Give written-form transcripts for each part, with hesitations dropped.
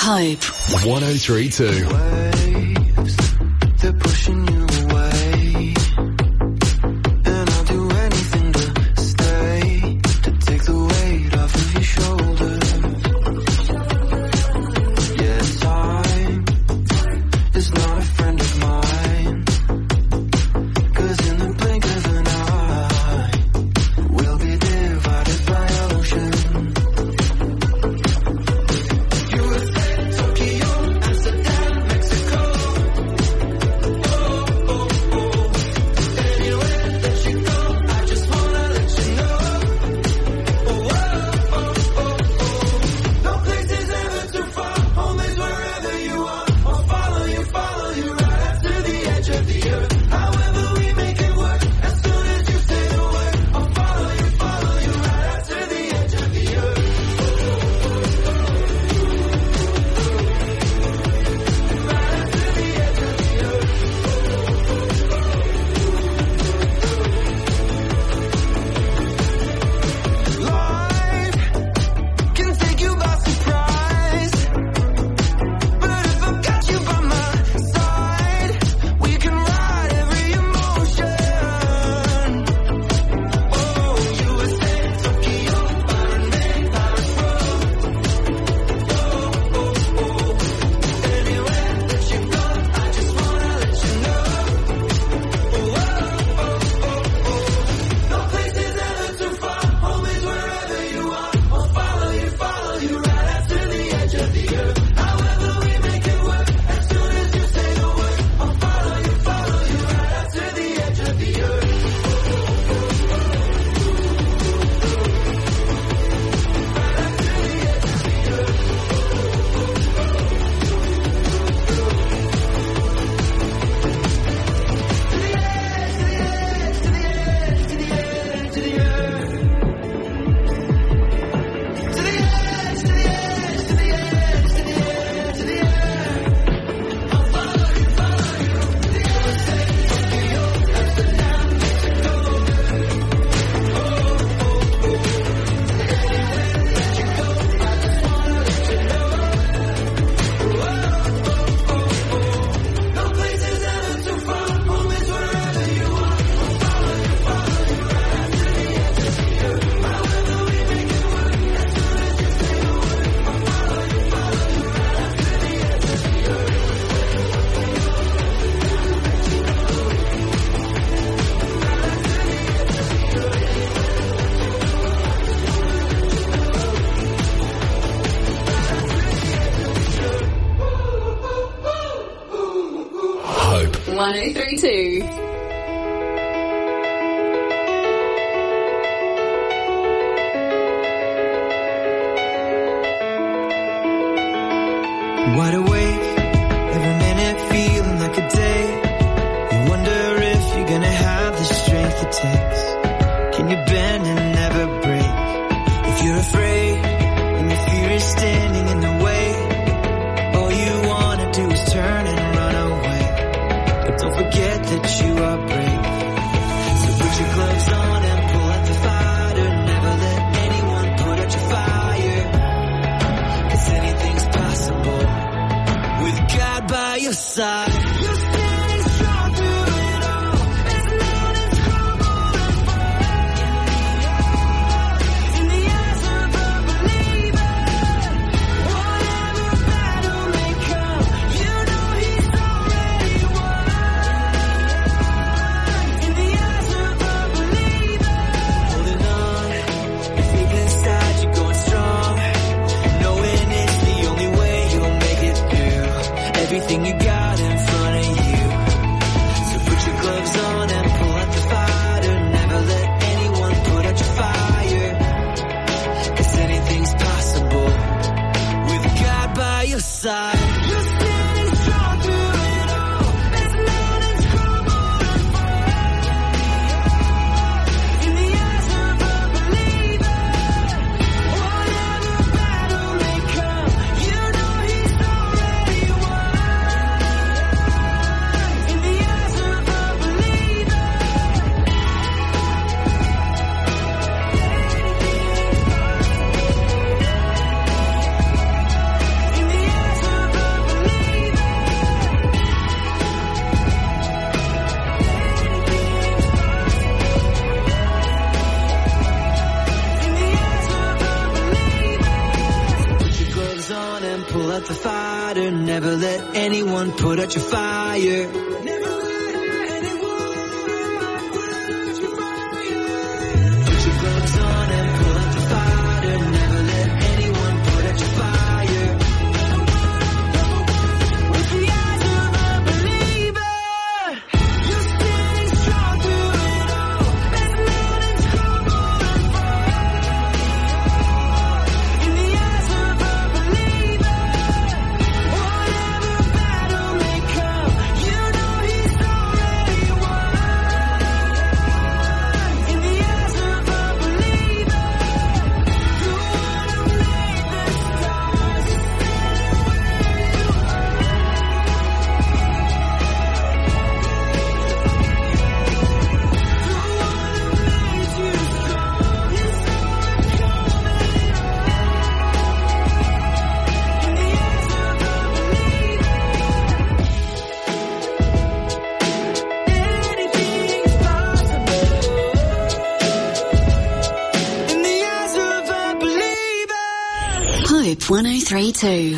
Hope 103.2. Waves, they're pushing you away, and I'll do anything to stay, to take the weight off of your shoulders. Yeah, time is not a friend of mine, 'cause in the blink of an eye, we'll be divided by ocean. Hope 103.2. Wide awake, every minute feeling like a day. You wonder if you're gonna have the strength it takes. Can you bend and never break? If you're afraid and your fear is standing in the way, all you wanna do is turn and run away. But don't forget that you are brave. So put your gloves on and pull out the fighter. Never let anyone put out your fire, 'cause anything's possible with God by your side. You're standing strong through it all, as mountains crumble and fall. blood the fighter. Never let anyone put out your fire. Hope 1032.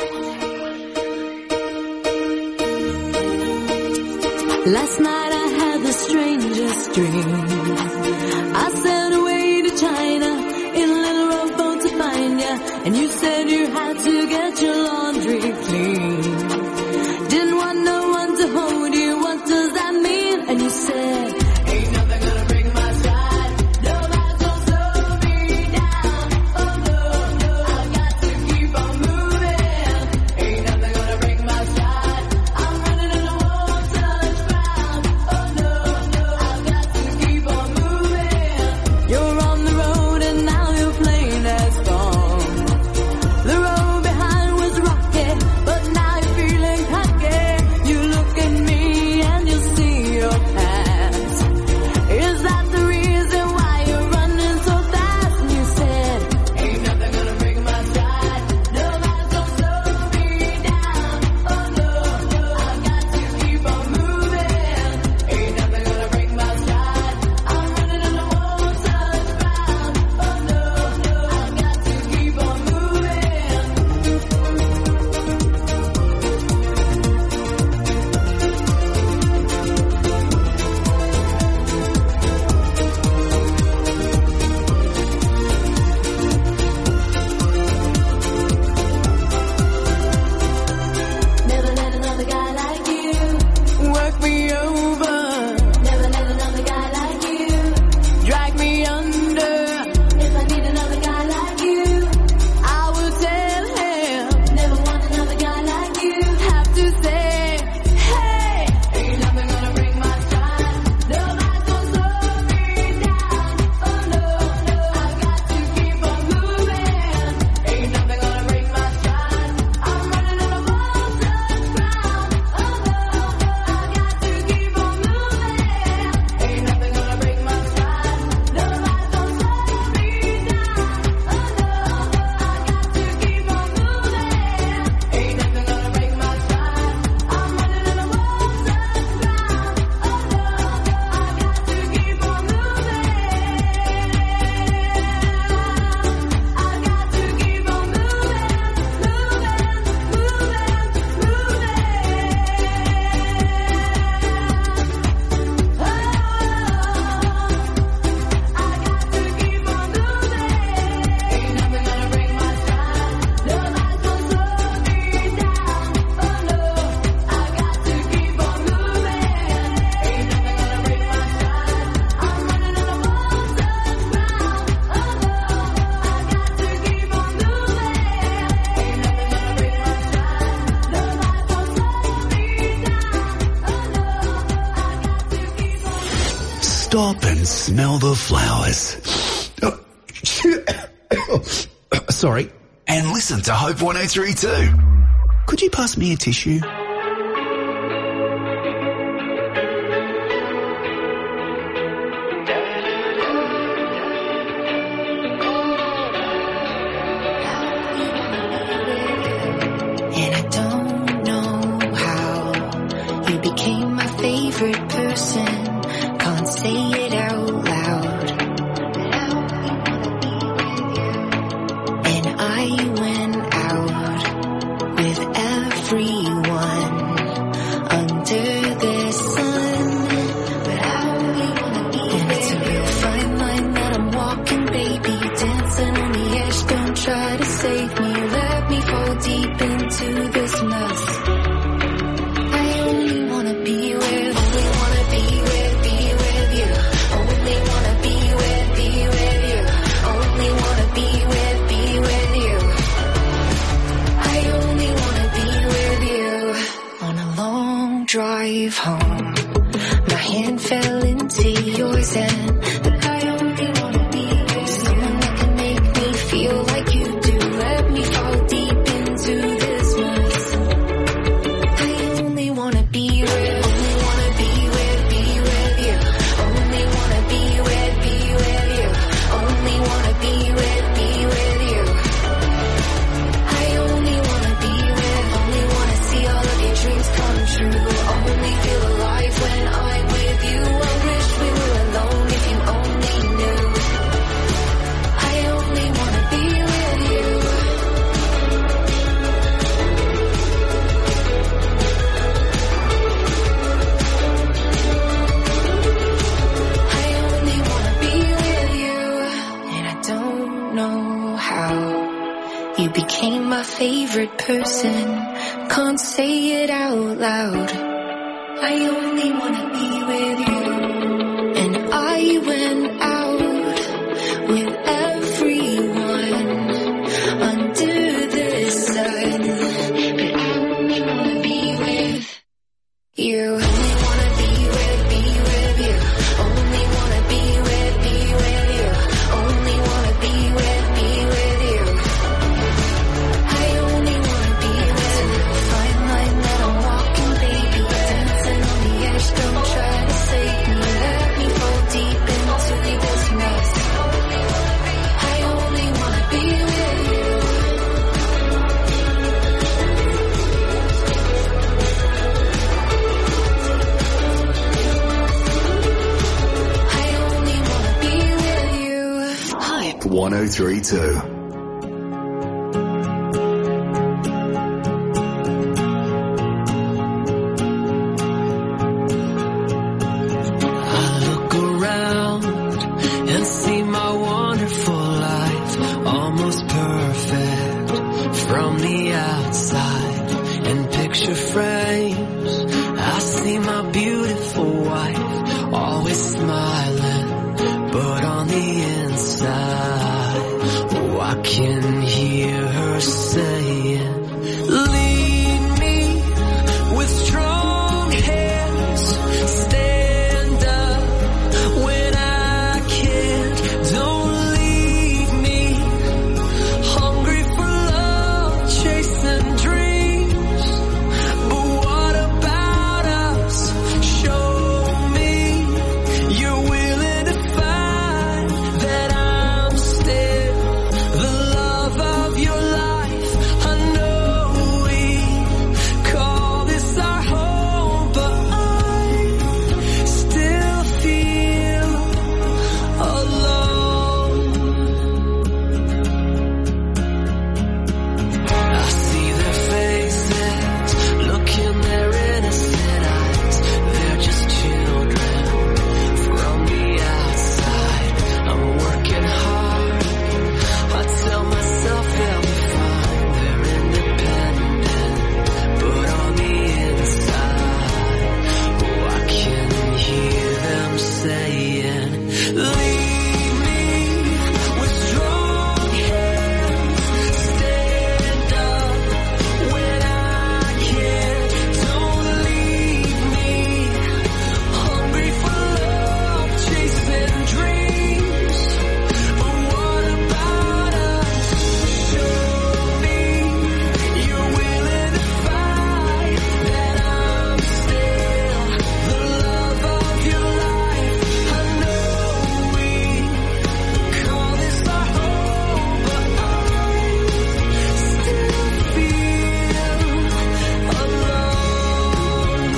Last night I had the strangest dream. I sailed away to China in a little rowboat to find ya, and you said you had to get your laundry clean. Didn't want no one to hold you, what does that mean? And you said, ain't nothing gonna break my stride. Nobody's gonna slow me down. Oh no, no, I got to keep on moving. Ain't nothing gonna break my stride. I'm running and I won't touch ground. Oh no, no, I got to keep on moving. You're on the road and now your plane has gone. The road behind was rocky, but now you're feeling cocky. You look at me and you see your past. Is that the reason why you're running so fast? And you said, ain't nothing gonna break my stride. Nobody's gonna slow me down. Oh no, no, I got to keep on moving. Ain't nothing gonna break my stride. I'm running and I won't touch ground. Oh no, no, I got to keep on moving. Never let another guy like you work me over. Never let another guy like you drag me under. If I need another guy like you, I will tell him. Never want another guy like you. Have to say, hey, ain't nothing gonna break my stride. Nobody's gonna slow me down. Oh no, no, I got to keep on moving. Ain't nothing gonna break my stride. I'm running and I won't touch ground. Oh no, no, I got to keep on moving. Ain't nothing gonna break my stride. Nobody's gonna slow me down. Oh no, no, I got to keep on moving. Ain't nothing gonna break my stride. I'm running and I won't touch ground. Oh no, no, Stop and smell the flowers. Sorry. And listen to Hope 1032. Could you pass me a tissue? And I don't know how you became my favorite person. Can't say it out loud. And I went out my favorite person. Can't say it out loud. I only wanna be with you. And I went out with everyone under the sun, but I only wanna be with you. Only wanna be with you. Only wanna be with you. Only wanna be with you. I only wanna be with you. Fine line that I'm walking, baby, dancing on the edge. Don't try to save me. Let me fall deep into this mess. I only wanna be with you. I only wanna be with you. Hype 1032. I look around and see my wonderful life, almost perfect from the outside. In picture frames, I see my beautiful wife, always smiling, but on the inside, oh, I can hear her saying, lead me with strong hands, stand up when I can't, don't leave me, hungry for love, chasing dreams, but what about us, show me you're willing to find that I'm still the love of your life. I know we call this our home, but I still feel alone. I see their faces, look in their innocent eyes. They're just children from the outside. I'm working hard, I tell myself they'll be fine. They're independent, but on the inside, oh, I can hear them saying, lead me with strong hands, stand up when I can't, don't leave me, hungry for love, chasing dreams, but what about us, show me you're willing to fight, that I'm still the love of your life. I know we call this our home, but I still feel alone.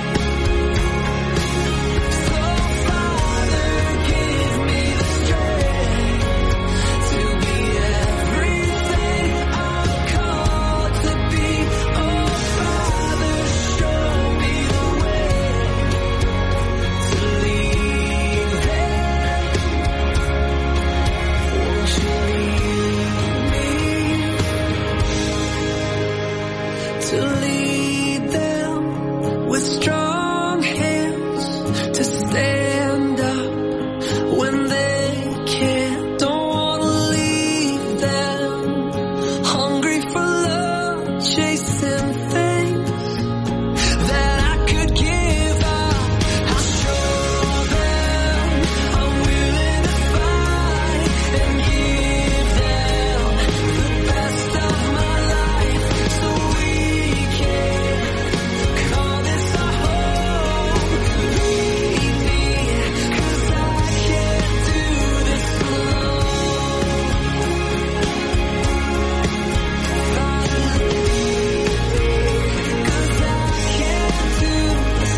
So Father, give me the strength to be everything I'm called to be. Oh Father, show me the way to lead them. Won't you lead me to lead them with strong hands, to stand up when they can't, don't wanna leave them, hungry for love, chasing things that I could give up. I'll show them I'm willing to fight and give them the best of my life, so we can call this our home. Lead me, 'cause I can't do this alone. Father, lead me, 'cause I can't do this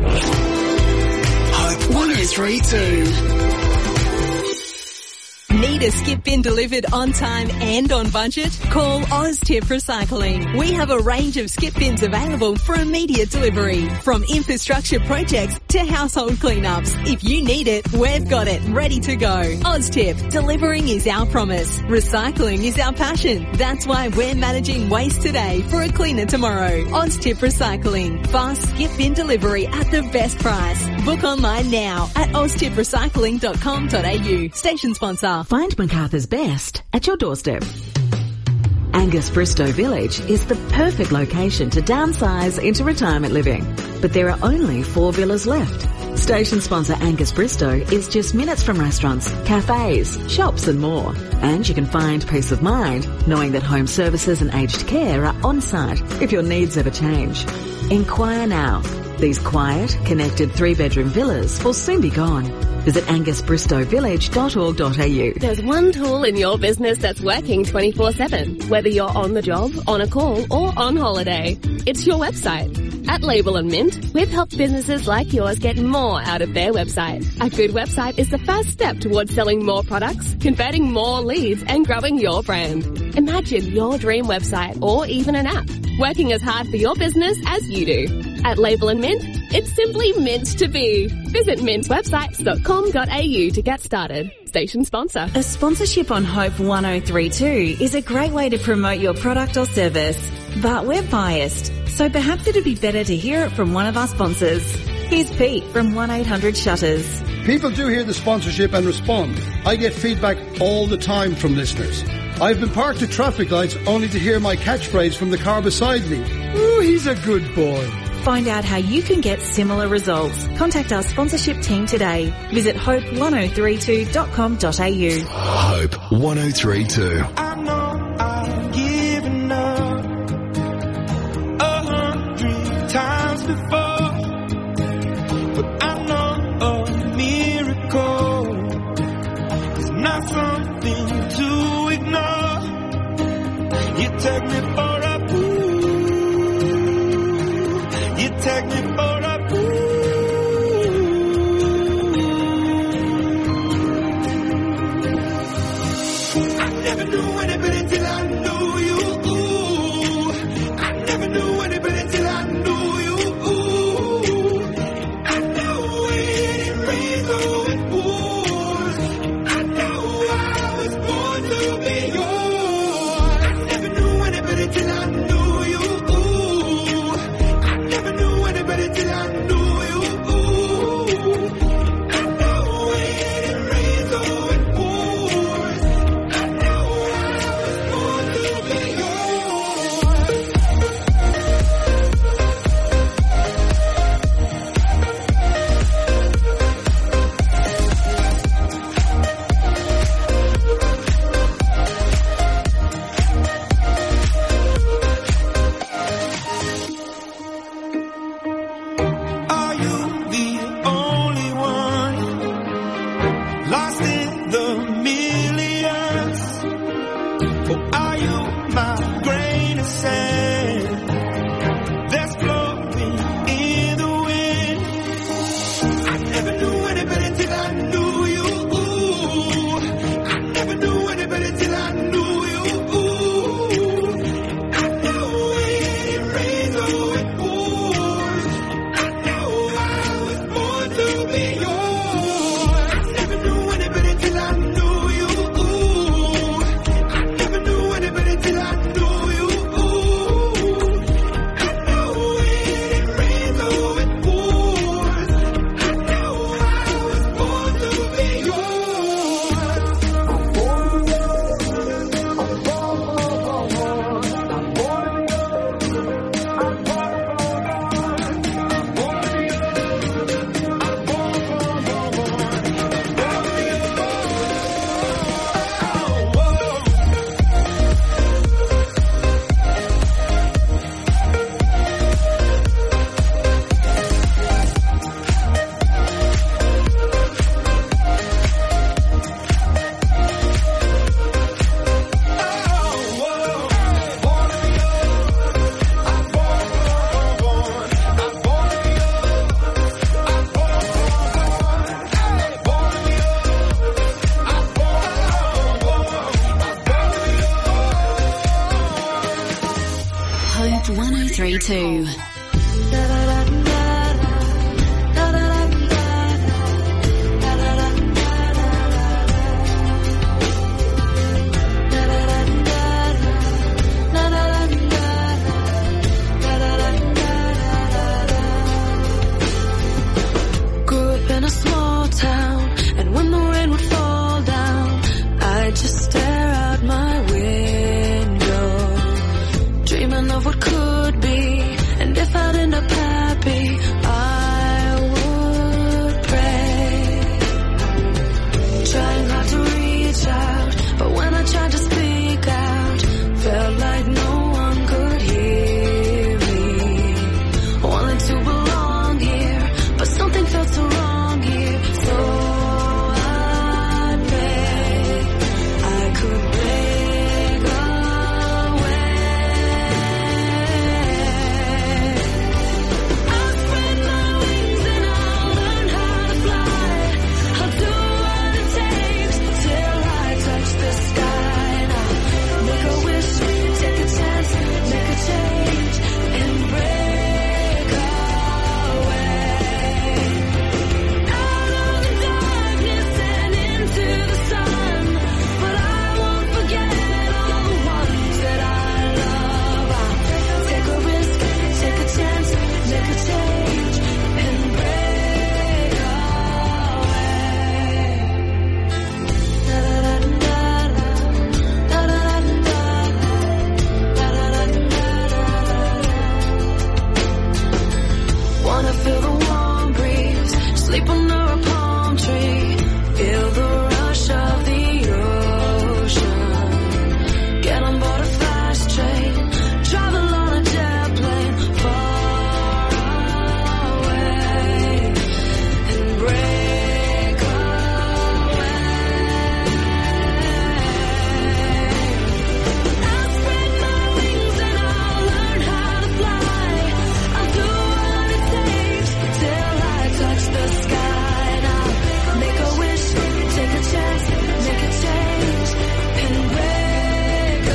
alone. Hope 1032. Need Need a skip bin delivered on time and on budget? Call OzTip Recycling. We have a range of skip bins available for immediate delivery, from infrastructure projects to household cleanups. If you need it, we've got it ready to go. OzTip, delivering is our promise. Recycling is our passion. That's why we're managing waste today for a cleaner tomorrow. OzTip Recycling. Fast skip bin delivery at the best price. Book online now at oztiprecycling.com.au. Station sponsor. Find MacArthur's best at your doorstep. Angus Bristow Village is the perfect location to downsize into retirement living. But there are only 4 villas left. Station sponsor Angus Bristow is just minutes from restaurants, cafes, shops and more. And you can find peace of mind knowing that home services and aged care are on site if your needs ever change. Inquire now. These quiet, connected 3-bedroom villas will soon be gone. Visit angusbristowvillage.org.au. There's one tool in your business that's working 24/7, whether you're on the job, on a call, or on holiday. It's your website. At Label and Mint, we've helped businesses like yours get more out of their website. A good website is the first step towards selling more products, converting more leads, and growing your brand. Imagine your dream website or even an app, working as hard for your business as you do. At Label and Mint, it's simply mint to be. Visit mintwebsites.com.au to get started. Station sponsor. A sponsorship on Hope 1032 is a great way to promote your product or service. But we're biased, so perhaps it'd be better to hear it from one of our sponsors. Here's Pete from 1-800-SHUTTERS. People do hear the sponsorship and respond. I get feedback all the time from listeners. I've been parked at traffic lights only to hear my catchphrase from the car beside me. Ooh, he's a good boy. Find out how you can get similar results. Contact our sponsorship team today. Visit hope1032.com.au. Hope 1032. I know I've given up 100 times before, but I know a miracle is not something to ignore. You take me for a you take me for a I never knew anybody till I knew you. I never knew anybody till I knew you. I know when it rains or it pours. I know I was born to be yours. I never knew anybody till I knew you. Till I knew you. I know when it rains or it pours. I know I was born to be 1032. Grew up in a small town, and when the rain would fall down, I'd just stare out my window, dreaming of what could be. And if I'd end up happy, I would pray, trying hard to reach out, but when I tried to speak out, felt like no one could hear me. Wanted to belong here, but something felt so wrong here. So I prayed I could break away. I'll spread my wings and I'll learn how to fly. I'll do what it takes till I touch the sky. Now make a wish, take a chance, make a change, and break away. Out of the darkness and into the sun, but I won't forget all the ones that I love. I'll take a risk, take a chance, make a change, and break away. Wanna feel the warm breeze, sleep under a palm tree, feel the rush of the ocean, get on board a fast train, travel on a jet plane far away, and break away. I'll spread my wings and I'll learn how to fly. I'll do what it takes till I touch the sky. Now make a wish, take a chance, make a change, and break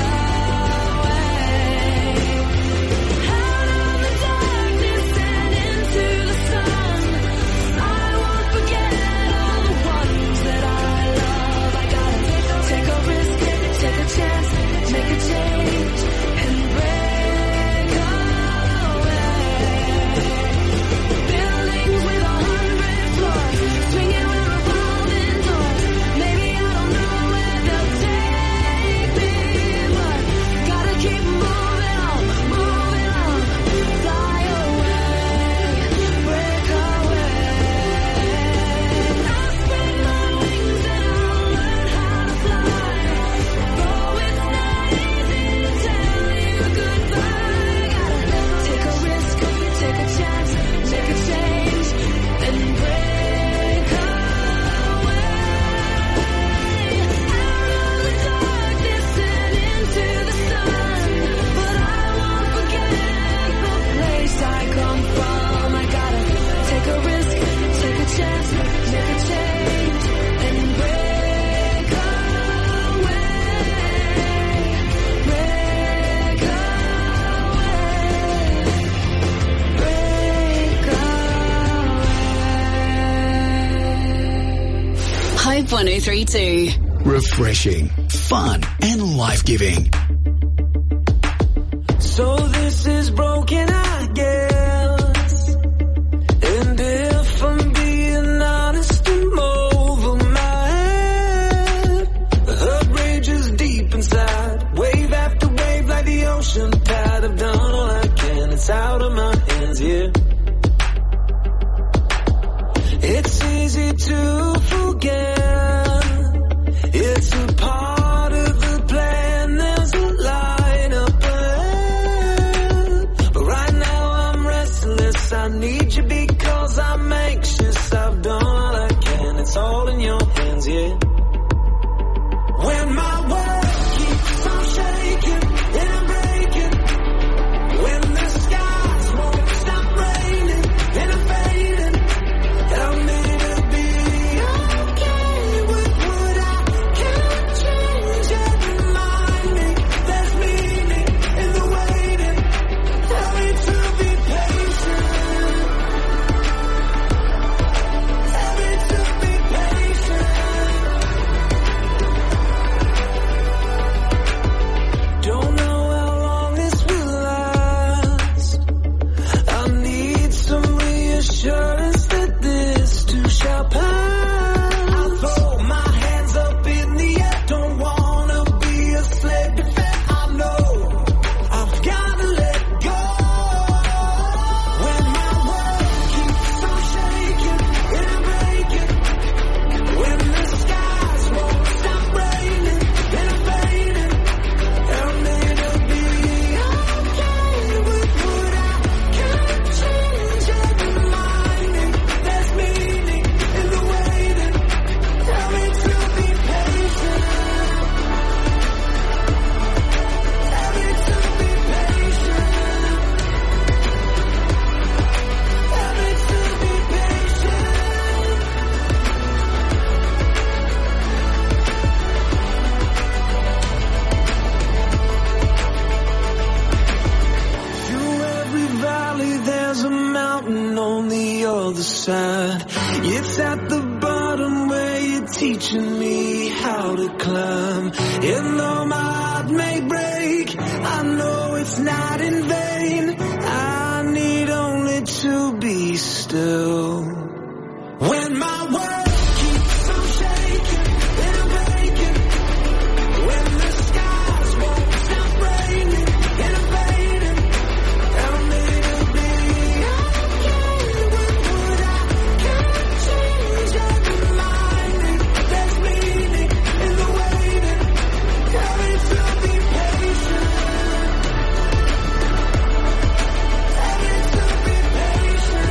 away. Out of the darkness and into the sun, I won't forget all the ones that I love. I gotta take a risk, take a chance, make a change, and break away. Buildings with 100 floors, swinging with revolving doors. Maybe I don't know where they'll take me, but gotta keep moving on, fly away, break away. I'll spread my wings and I'll learn how to fly. Though it's not easy to tell you goodbye, gotta take a risk, take a chance, make a change, and break away. Out of the darkness and into the sun, but I won't forget the place I come from. I gotta take a risk, take a chance, make a change, and break away, break away. Hope 1032. Refreshing, fun, and life-giving. So this is broken, I guess. And if I'm being honest, I'm over my head. The hurt rages deep inside, wave after wave like the ocean tide. I've done all I can, it's out of my hands, yeah. It's easy to forget. It's a part of the plan. There's a line up ahead. But right now I'm restless. I need you because I'm anxious. I've done all I can. It's all in your hands, yeah. When my world keeps on shaking and I'm breaking. When the skies won't stop raining and I'm fading. Help me to be okay. It's at the bottom where you're teaching me how to climb. And though my heart may break, I know it's not in vain. I need only to be still. When my world keeps on shaking and breaking, when the skies won't stop raining and fading, tell me to be okay. When would I can't change every line? There's meaning in the waiting. Tell me to be patient. Tell me to be patient.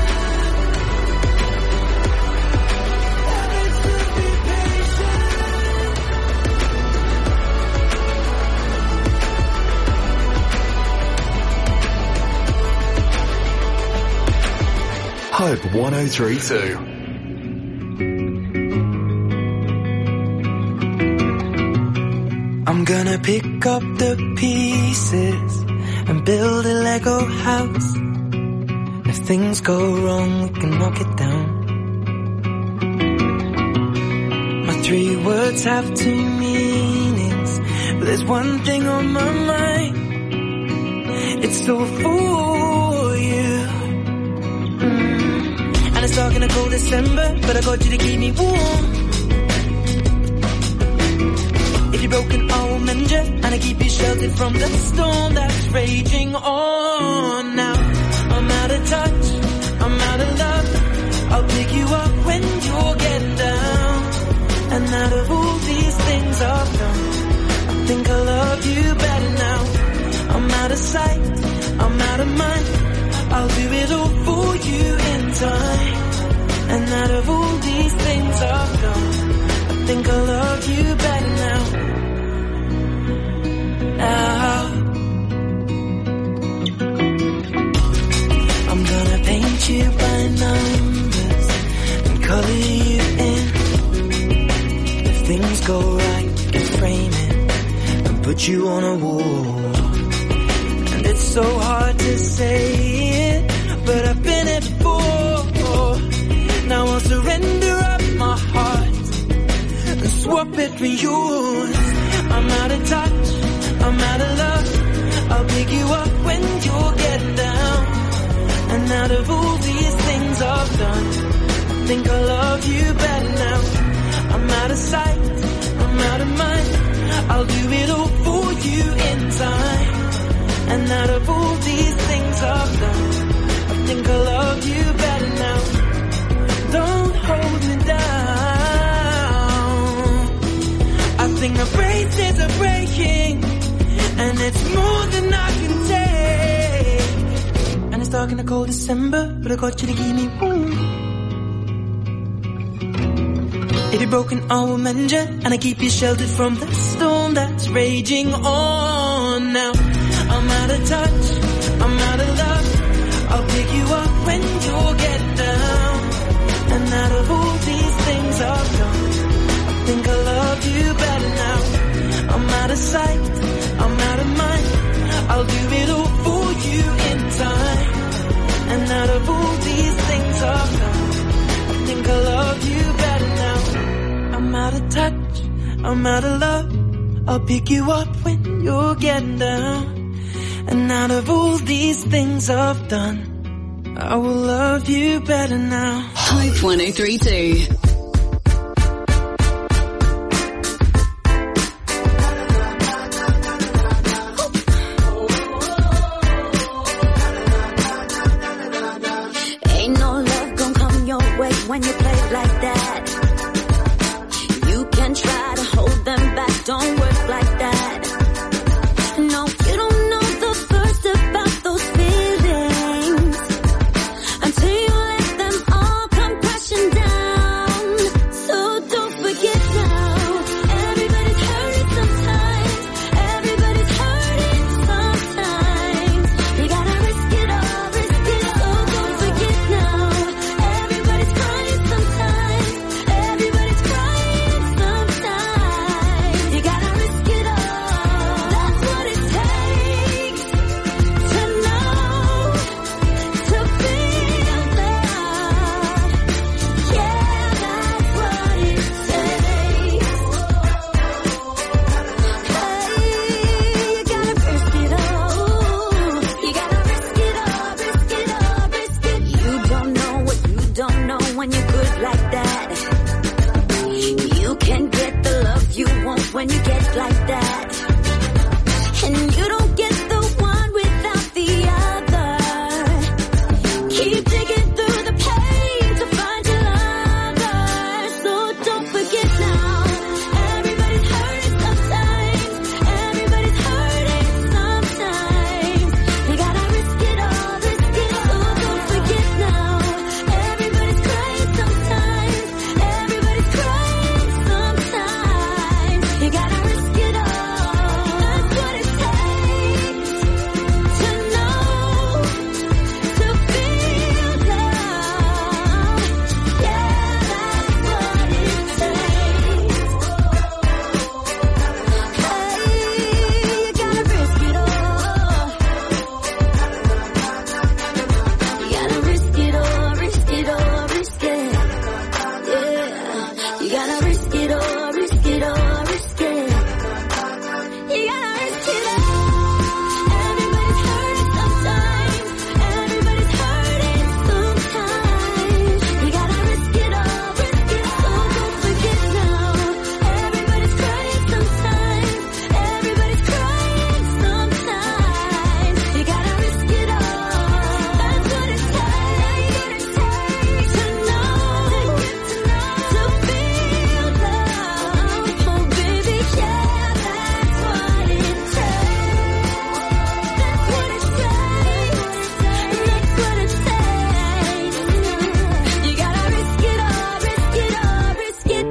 Hope 1032. I'm gonna pick up the pieces and build a Lego house. If things go wrong, we can knock it down. My 3 words have 2 meanings, but there's one thing on my mind. It's all for you. And it's dark in a cold December, but I got you to keep me warm. If you're broken, I will mend you, and I keep you sheltered from the storm that's raging on. Now I'm out of touch, I'm out of love. I'll pick you up when you're getting down. And out of all these things I've done, I think I love you better now. I'm out of sight, I'm out of mind. I'll do it all for you in time. And out of all these things I've done, I think I love you better now. Now I'm gonna paint you by numbers and color you in. If things go right, we can frame it and put you on a wall. And it's so hard to say it, but I've been it before. Now I'll surrender up my heart and swap it for yours. I'm out of touch, I'm out of love. I'll pick you up when you're getting down. And out of all these things I've done, I think I love you better now. I'm out of sight, I'm out of mind. I'll do it all for you in time. And out of all these things I've done, I think I love you better now. Don't hold me down. I think the braces are breaking, and it's more than I can take. And it's dark in the cold December, but I got you to keep me warm. If you're broken, I will mend you, and I keep you sheltered from the storm that's raging on. Now I'm out of touch, I'm out of love. I'll pick you up when you're getting down. And out of all these things I've done, I think I love you better now. I'm out of sight, I'm out of mind. I'll do it all for you in time. And out of all these things I've done, I think I love you better now. I'm out of touch, I'm out of love. I'll pick you up when you're getting down. And out of all these things I've done, I will love you better now. Hope 1032. Ain't no love gonna come your way when you play it like that. You can try to hold them back, don't work like that. No, you don't know the first about those feelings until you let them all come crashing down. So don't forget now, everybody's hurting sometimes. Everybody's hurting sometimes. You gotta risk it all, risk it. So don't forget now, everybody's crying sometimes. Everybody's crying sometimes. You gotta You gotta risk it all, risk it all, risk it. You gotta risk it all. Everybody's hurting sometimes. Everybody's hurting sometimes. You gotta risk it all, risk it all. Don't forget now. Everybody's crying sometimes. Everybody's crying sometimes. You gotta risk it all. That's what it takes to know, to feel love. Oh baby, yeah, that's what it takes. That's what it takes. That's what it takes. You gotta risk it all, risk it all, risk it.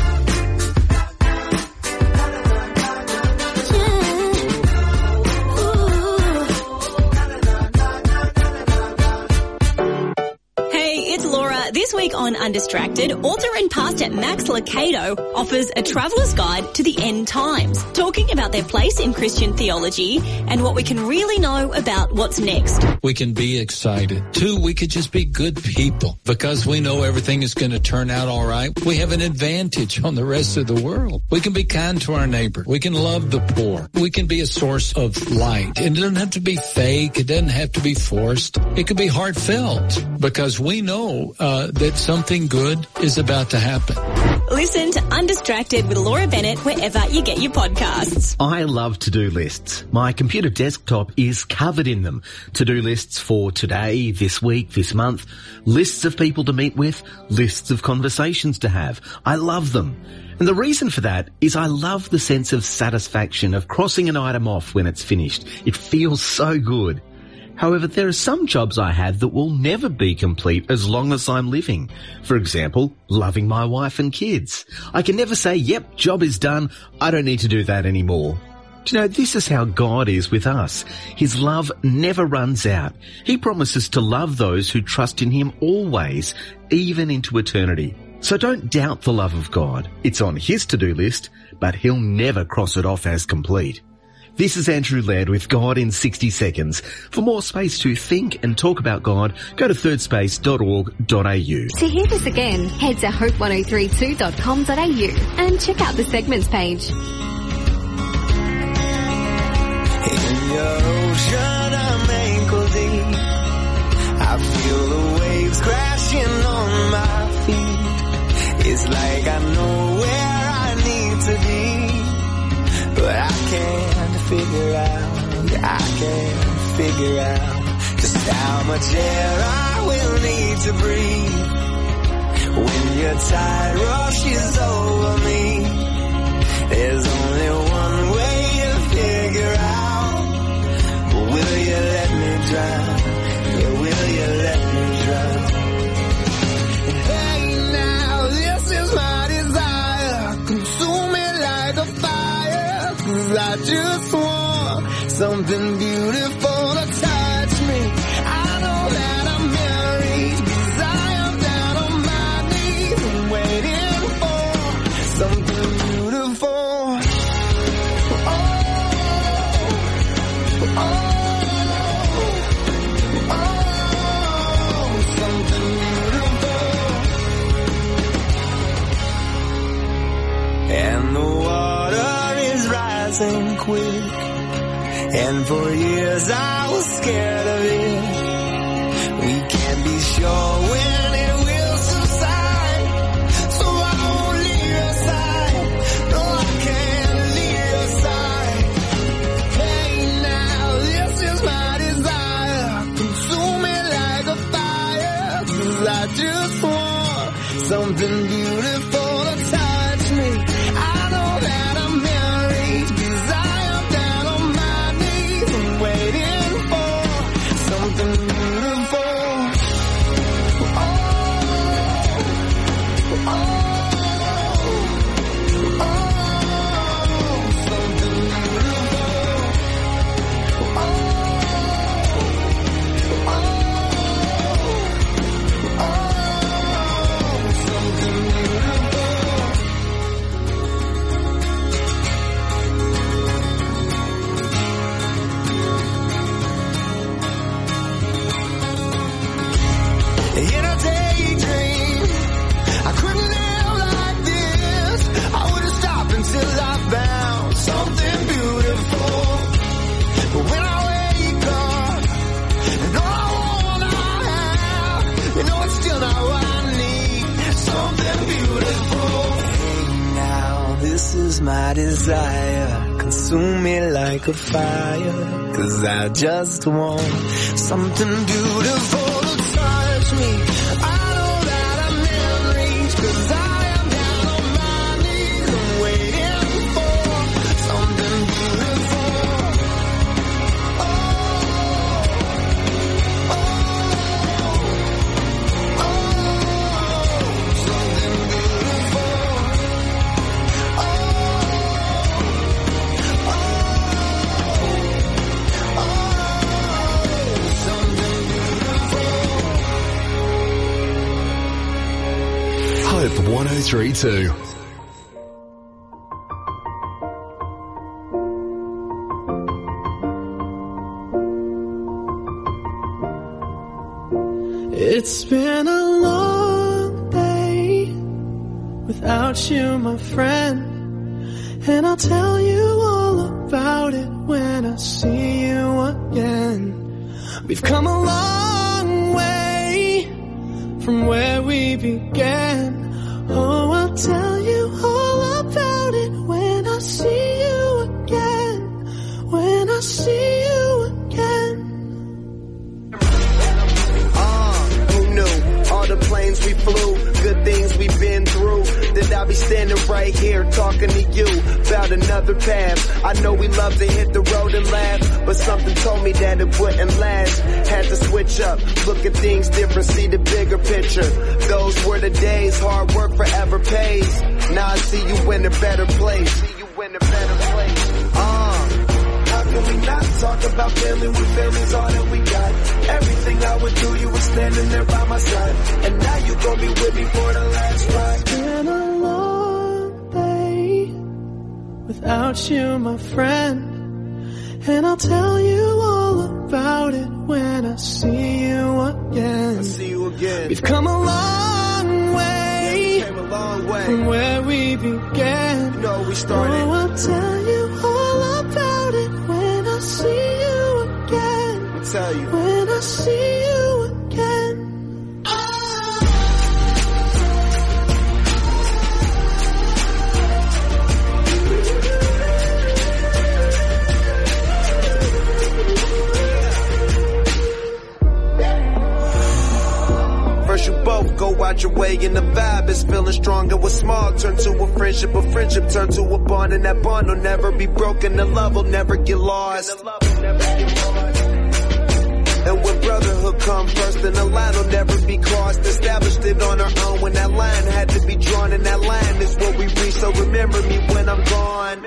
Hey, it's Laura. This week on Undistracted, author and pastor Max Lucado offers a traveller's guide to the end times, talking about their place in Christian theology and what we can really know about what's next. We can be excited. 2, we could just be good people because we know everything is going to turn out all right. We have an advantage on the rest of the world. We can be kind to our neighbor. We can love the poor. We can be a source of light. It doesn't have to be fake. It doesn't have to be forced. It could be heartfelt because we know that something good is about to happen. Listen to Undistracted with Laura Bennett wherever you get your podcasts. I love to-do lists. My computer desktop is covered in them. To-do lists for today, this week, this month, lists of people to meet with, lists of conversations to have. I love them. And the reason for that is I love the sense of satisfaction of crossing an item off when it's finished. It feels so good. However, there are some jobs I have that will never be complete as long as I'm living. For example, loving my wife and kids. I can never say, yep, job is done, I don't need to do that anymore. Do you know, this is how God is with us. His love never runs out. He promises to love those who trust in Him always, even into eternity. So don't doubt the love of God. It's on His to-do list, but He'll never cross it off as complete. This is Andrew Laird with God in 60 Seconds. For more space to think and talk about God, go to thirdspace.org.au. To hear this again, head to hope1032.com.au and check out the segments page. In your ocean, I'm ankle deep. I feel the waves crashing on my feet. It's like I know where I need to be, but I can't figure out just how much air I will need to breathe when your tide rushes over me. There's only one way to figure out, but will you let me drown? Yeah, will you let me drown? Hey now, this is my desire, consume me like a fire, 'cause I just want something beautiful to touch me. I know that I'm married, 'cause I am down on my knees and waiting for something beautiful. Oh, oh, oh, something beautiful. And the water is rising quick, and for years I was scared of it. We can't be sure when it will subside, so I won't leave your side. No, I can't leave your side. Hey now, this is my desire, consume me like a fire, 'cause I just want something beautiful to touch me. I know that I'm married, 'cause I am down on my knees and waiting for something beautiful. Oh, oh, oh, something beautiful. Oh, oh, oh, something beautiful. lose my desire, consume me like a fire, 'cause I just want something beautiful to touch me. I know that I'm in reach, 'cause I am down on my knees, I'm waiting for something beautiful. Hope 103.2. It's been a long day without you, my friend, and I'll tell you all about it when I see you again. We've come a long way from where we began. Oh, I'll tell you all about it when I see you again, when I see you again. Who knew? All the planes we flew, good things we've been through, that I'll be standing right here talking to you about another path. I know we love to hit the road and laugh, but something told me that it wouldn't last. Had to switch up, look at things different, see the bigger picture. Those were the days, hard work forever pays. Now I see you in a better place. How can we not talk about family when family's all that we got? Everything I would do, you were standing there by my side, and now you gon' be with me for the last ride. It's been a long day without you, my friend, and I'll tell you all about it when I see you again. We've come a long way, from where we began. You know we started. Oh, I'll tell you all about it when I see you again. I'll tell you. When I see you again. You both go out your way and the vibe is feeling stronger. What's small turn to a friendship turn to a bond, and that bond will never be broken. The love will never get lost. And when brotherhood come first, then the line will never be crossed. Established it on our own when that line had to be drawn, and that line is what we reach. So remember me when I'm gone.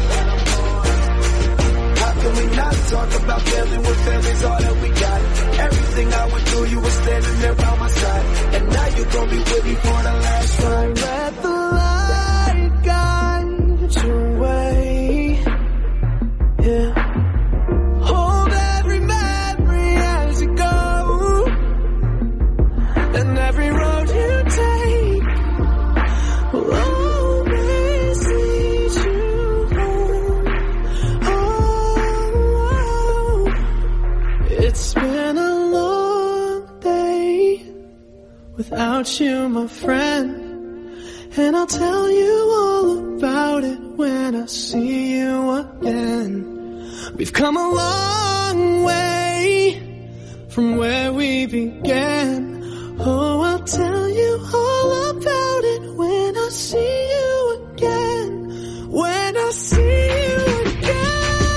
How can we not talk about family when family's all that we got? Everything I went through, you were standing there by my side, and now you gon' be with me for the last time. Let the light guide your way. Yeah. Hold every memory as you go, and every road you take will always lead you home. Oh, it's been a long day without you, my friend, and I'll tell you all about it when I see you again. We've come a long way from where we began. Oh, I'll tell you all about it when I see you again, when I see you again.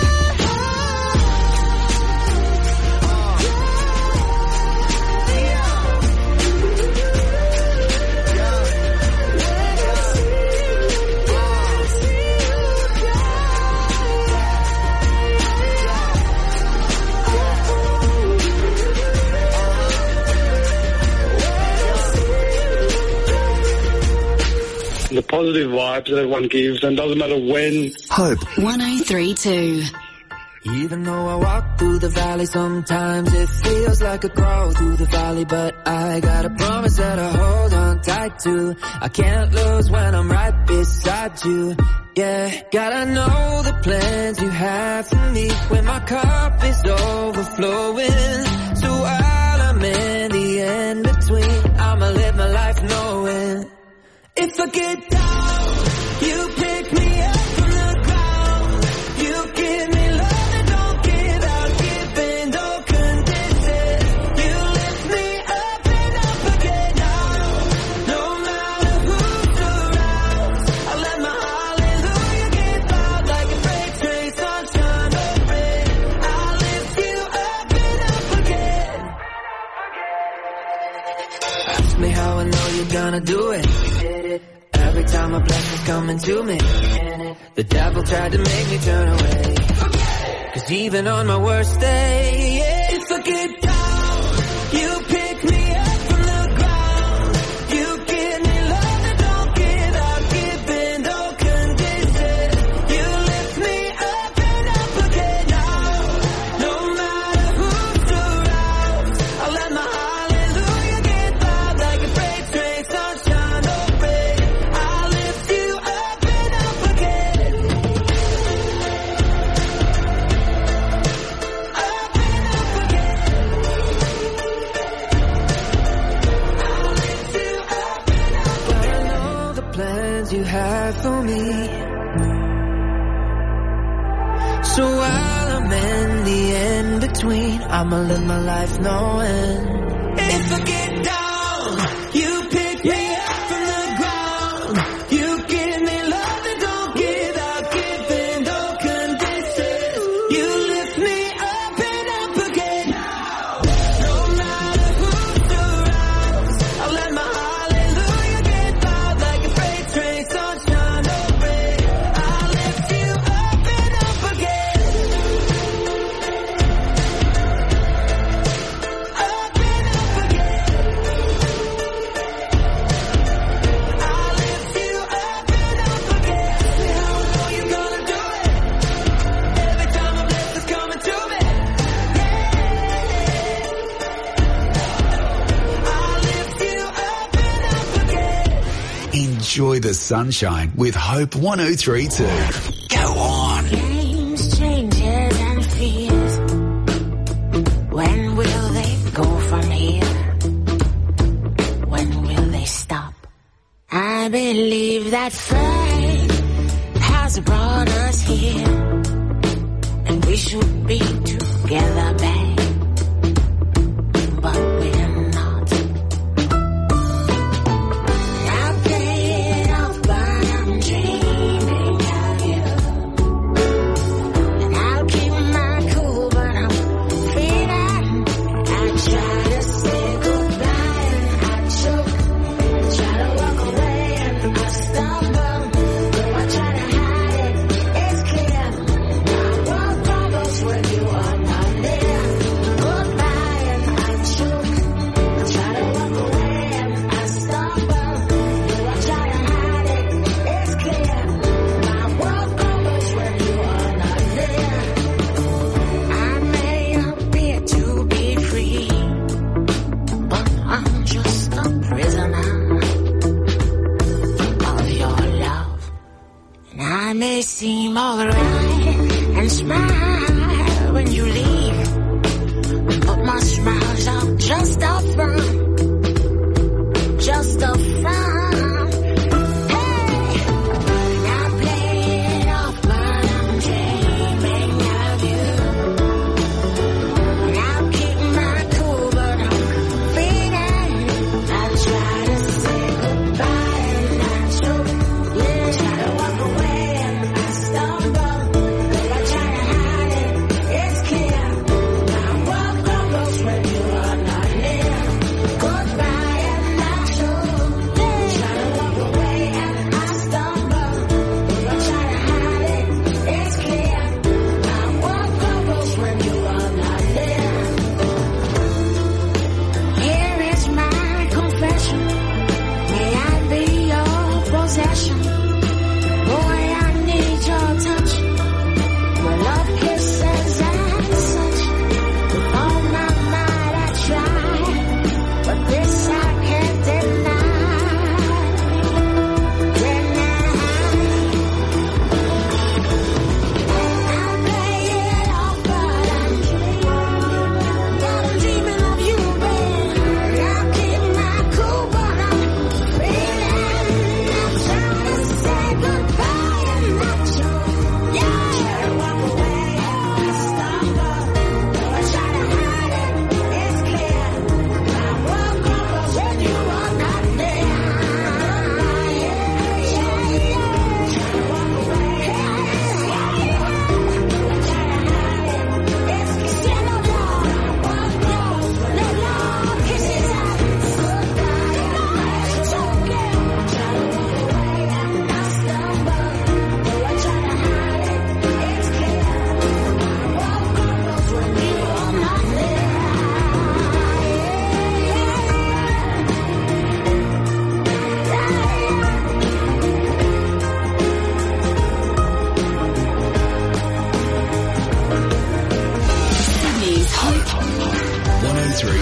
The positive vibes that everyone gives, and doesn't matter when. Hope 103.2. Even though I walk through the valley, sometimes it feels like I crawl through the valley, but I got a promise that I hold on tight to. I can't lose when I'm right beside you. Yeah, gotta know the plans you have for me when my cup is overflowing. So while I'm in the in-between, I'ma live my life knowing if I get down, you pick me up. Every time a blessing's coming to me, the devil tried to make me turn away. 'Cause even on my worst day, if I get down, you pick me up from the ground. You give me love that don't give out, giving no condition. You lift me up and up again now. No matter who's around, I'll let my hallelujah get loud like a freight train, sunshine or rain. I'll lift you up and up again. Up and up again. I'll lift you up and up again. But I know the plans you have for me. So while I'm in the in-between, I'ma live my life knowing if I get down, you pick me up from the ground. You give me love that don't give out, giving no conditions. You lift me up and up again. No matter who's around, I'll let my hallelujah get loud like a freight train, sunshine or rain. I'll lift you up and up again. Up and up again. I'll lift you up and up again. How I know you're gonna do it. Every time a blessing's coming to me. I'll lift you up and up again. Enjoy the sunshine with Hope 103.2. Go on. Games, changes and fears. When will they go from here? When will they stop? I believe that fate has brought us here, and we should be together, babe. But we're not. I play it off, but I'm dreaming of you. And I'll keep my cool, but I'm feeling. I try to say goodbye and I choke. Try to walk away and I stumble. Though I try to hide it, it's clear. My world crumbles when you are not there. Goodbye and I choke. I try to walk away and I stumble. Though I try to hide it, it's clear. My world crumbles when you are not there. I may appear to be free, but I'm just a prisoner of your love. And I may seem alright and smile when you leave, but my smiles are just a front, just a front. Hey, I play it off, but I'm dreaming of you. And I'll keep my cool, but I'm feeling. I try to say goodbye and I choke. Try to walk away and I stumble. Though I try to hide it, it's clear. My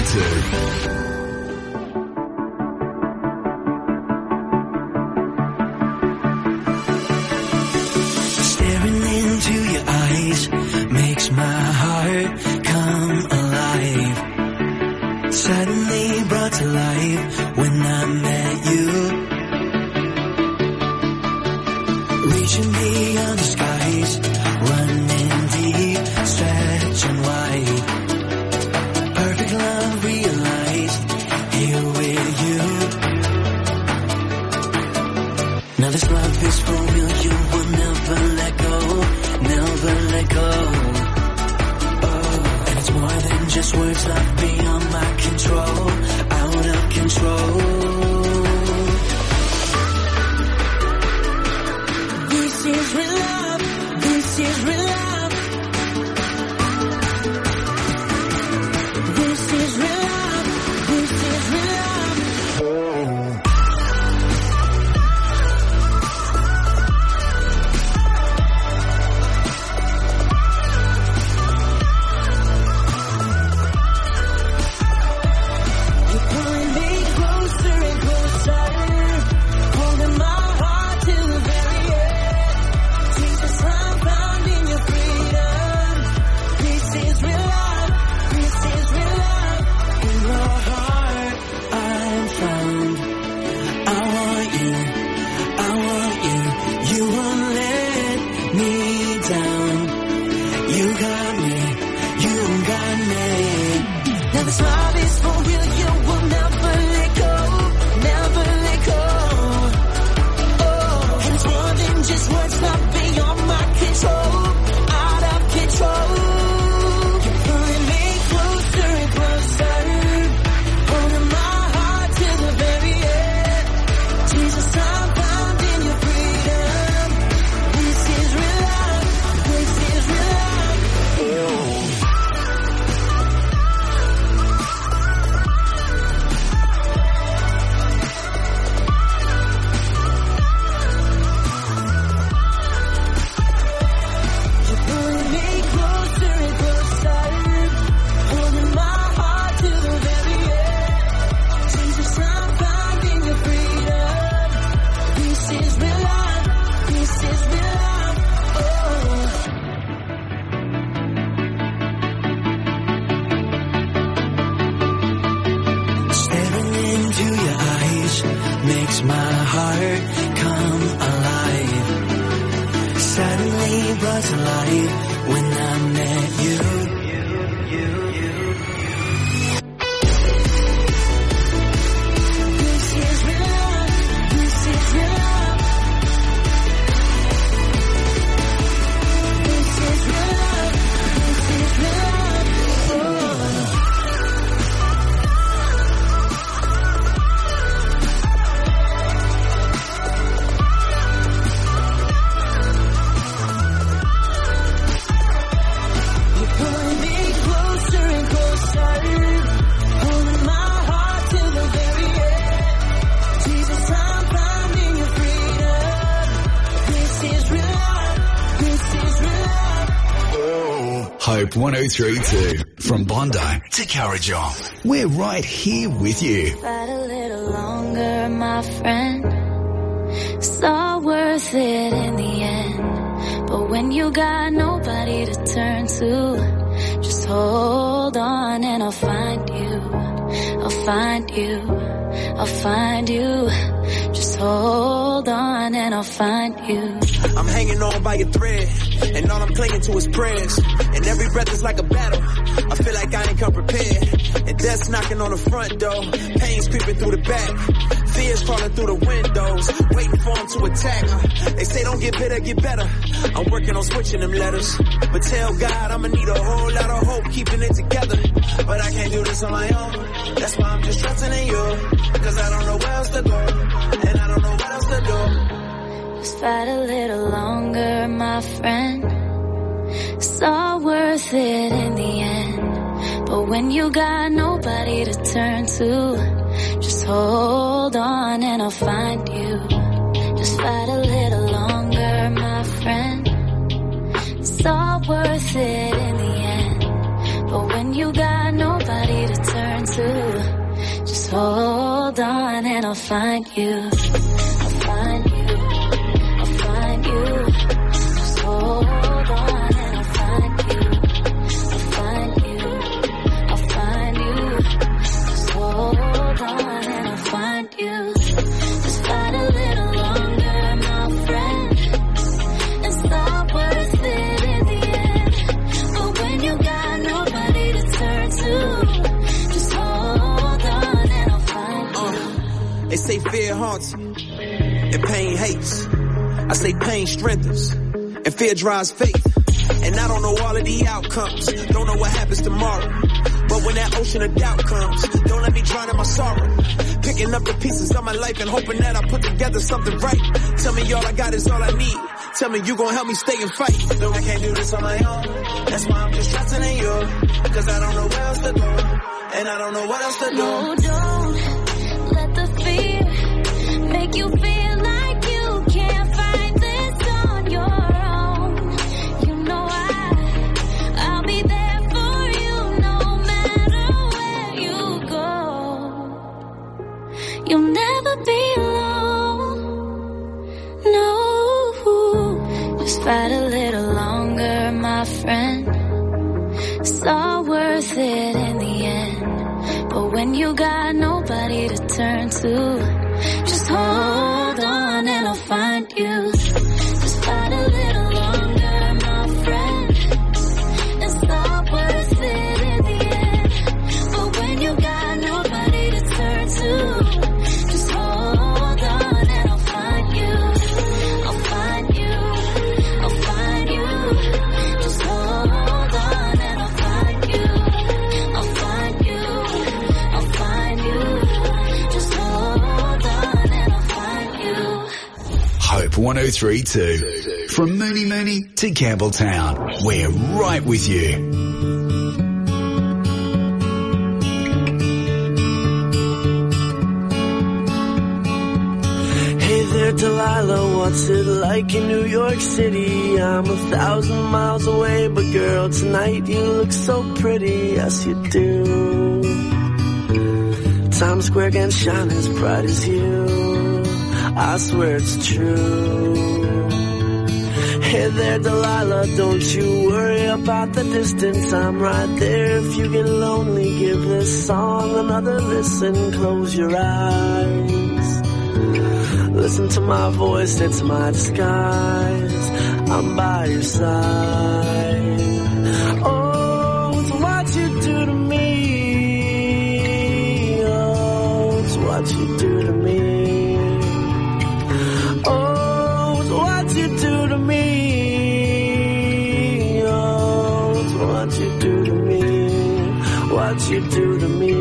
Staring into your eyes makes my heart come alive. Suddenly brought to life when I met you. Reaching beyond the skies, running deep, stretching wide. Perfect love realized, here with you. Now this love is for real, you will never let go, never let go. Oh, and it's more than just words, love beyond my control, out of control. This is real love, this is real love. This is real love, this is real love. You're pulling me closer and closer, holding my heart till the very end. Jesus, I'm found in your freedom. This is real love, this is real love. In your heart, I'm found. I want you, I want you. You won't let me down. You got me, you got me. Now this love is for real, you will never let go, never let go. Oh, and it's more than just words, not beyond my control, out of control. You're pulling me closer and closer, holding my heart till the very end. Jesus, I'm found in your freedom. This is real love, this is real love. You're pulling me closer and closer, holding my heart till the very end. Jesus, I'm found in your freedom. This is real love, this is real love. Oh. Staring into your eyes makes my heart come alive. Suddenly brought to life when I met you. This is real love, this is real love. This is real love, this is real love. Oh. You're pulling me closer and closer, holding my heart till the very end. Jesus, I'm found in your freedom. This is real love, this is real love. Hope 103.2. From Bondi to Currajong. We're right here with you. Fight a little longer, my friend. It's all worth it in the end. But when you got nobody to turn to, just hold on and I'll find you. I'll find you. I'll find you. Just hold on and I'll find you. I'm hanging on by a thread, and all I'm clinging to is prayers. And every breath is like a battle. I feel like I ain't come prepared. And death's knocking on the front door. Pain's creeping through the back. Fears crawling through the windows. Waiting for them to attack. They say don't get bitter, get better. I'm working on switching them letters. But tell God I'ma need a whole lot of hope keeping it together. But I can't do this on my own. That's why I'm just trusting in you. Cause I don't know where else to go. And I don't know what else to do. Just fight a little longer, my friend. It's all worth it in the end. But when you got nobody to turn to, just hold on and I'll find you. Just fight a little longer, my friend. It's all worth it in the end. But when you got nobody to turn to, I'll find you. I'll find you. I'll find you. Just hold on and I'll find you. I'll find you. I'll find you. Just hold on and I'll find you. Just fight a little longer, my friend. It's not worth it in the end. But when you got nobody to turn to, just hold on and I'll find you. They say fear haunts you and pain hates. I say pain strengthens and fear drives faith. And I don't know all of the outcomes, don't know what happens tomorrow. But when that ocean of doubt comes, don't let me drown in my sorrow. Picking up the pieces of my life and hoping that I put together something right. Tell me all I got is all I need. Tell me you gon' help me stay and fight. No, I can't do this on my own. That's why I'm just trusting in you. Cause I don't know where else to go. And I don't know what else to do. No, don't let the fear make you feel like you can't fight this on your own. You know I'll be there for you no matter where you go. You'll never be alone. No, just fight a little longer, my friend. It's all worth it in the end. But when you got nobody to turn to, just hold on and I'll find you. Just fight a little longer, my friend. It's not worth it in the end. But when you got nobody to turn to, just hold on and I'll find you. I'll find you. I'll find you. Just hold on and I'll find you. I'll find you. I'll find you. Just hold on and I'll find you. Hope 103.2. From Mooney Mooney to Campbelltown, we're right with you. Hey there, Delilah, what's it like in New York City? I'm 1,000 miles away, but girl, tonight you look so pretty, yes you do. Times Square can shine as bright as you, I swear it's true. Hey there, Delilah, don't you worry about the distance, I'm right there. If you get lonely, give this song another listen, close your eyes. Listen to my voice, it's my disguise. I'm by your side. Oh, it's what you do to me. Oh, it's what you do to me. Oh, it's what you do to me. Oh, it's what you do to me. What you do to me.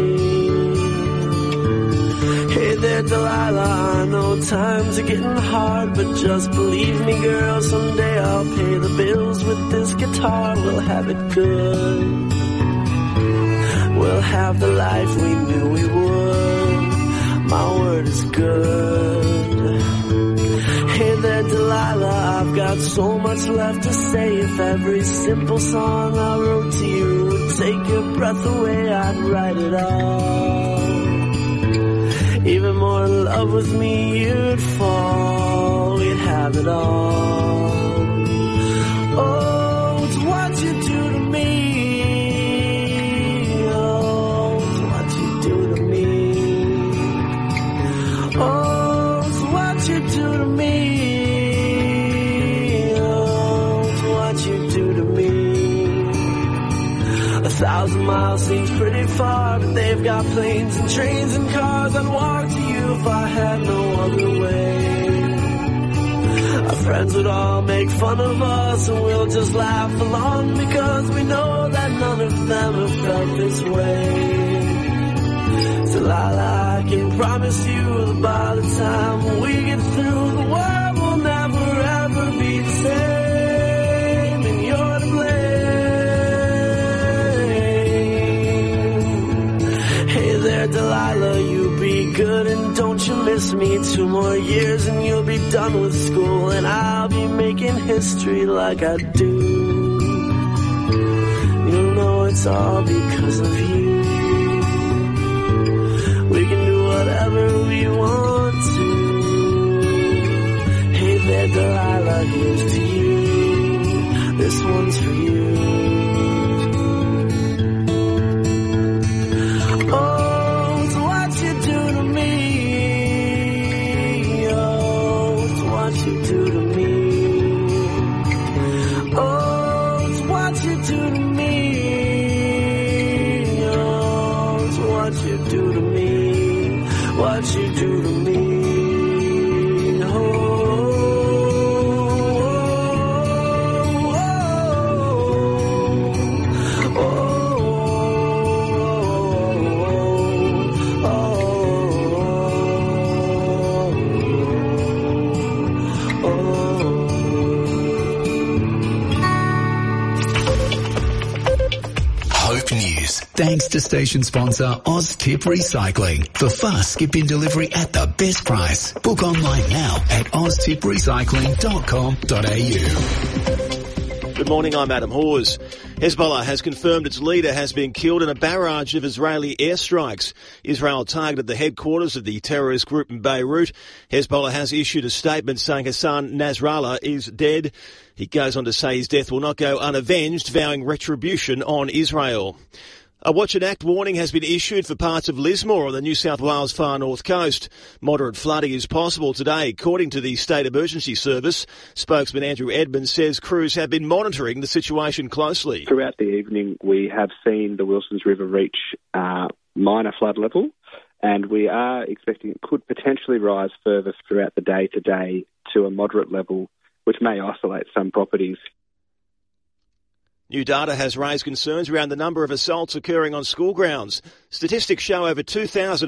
Hey there, Delilah, I know times are getting hard, but just believe me, girl, someday I'll pay the bills with this guitar. We'll have it good. We'll have the life we knew we would. My word is good. Hey there, Delilah, I've got so much left to say. If every simple song I wrote to you would take your breath away, I'd write it all. Even more in love with me, you'd fall. We'd have it all. Oh, it's what you do to me. Oh, it's what you do to me. Oh, it's what you do to me. Oh, it's what you do to me. 1,000 miles seems pretty far, but they've got planes and trains and cars. I'd walk to you if I had no other way. Our friends would all make fun of us, and we'll just laugh along because we know that none of them have felt this way. Delilah, I can promise you that by the time we get through, the world will never ever be the same, and you're to blame. Hey there, Delilah, you be good and don't you miss me. 2 more years and you'll be done with school, and I'll be making history like I do. You'll know it's all because of you. We can do whatever we want to. Hey there, Delilah, here's to you. This one's for you. Oh, it's what you do to me. Oh, it's what you do to me. Oh, it's what you do to me. Oh, it's what you do to me. What you do to me. Thanks to station sponsor OzTip Recycling for fast skip-in delivery at the best price. Book online now at oztiprecycling.com.au. Good morning, I'm Adam Hawes. Hezbollah has confirmed its leader has been killed in a barrage of Israeli airstrikes. Israel targeted the headquarters of the terrorist group in Beirut. Hezbollah has issued a statement saying Hassan Nasrallah is dead. He goes on to say his death will not go unavenged, vowing retribution on Israel. A Watch and Act warning has been issued for parts of Lismore on the New South Wales far north coast. Moderate flooding is possible today, according to the State Emergency Service. Spokesman Andrew Edmonds says crews have been monitoring the situation closely. Throughout the evening, we have seen the Wilsons River reach minor flood level, and we are expecting it could potentially rise further throughout the day today to a moderate level, which may isolate some properties. New data has raised concerns around the number of assaults occurring on school grounds. Statistics show over 2,000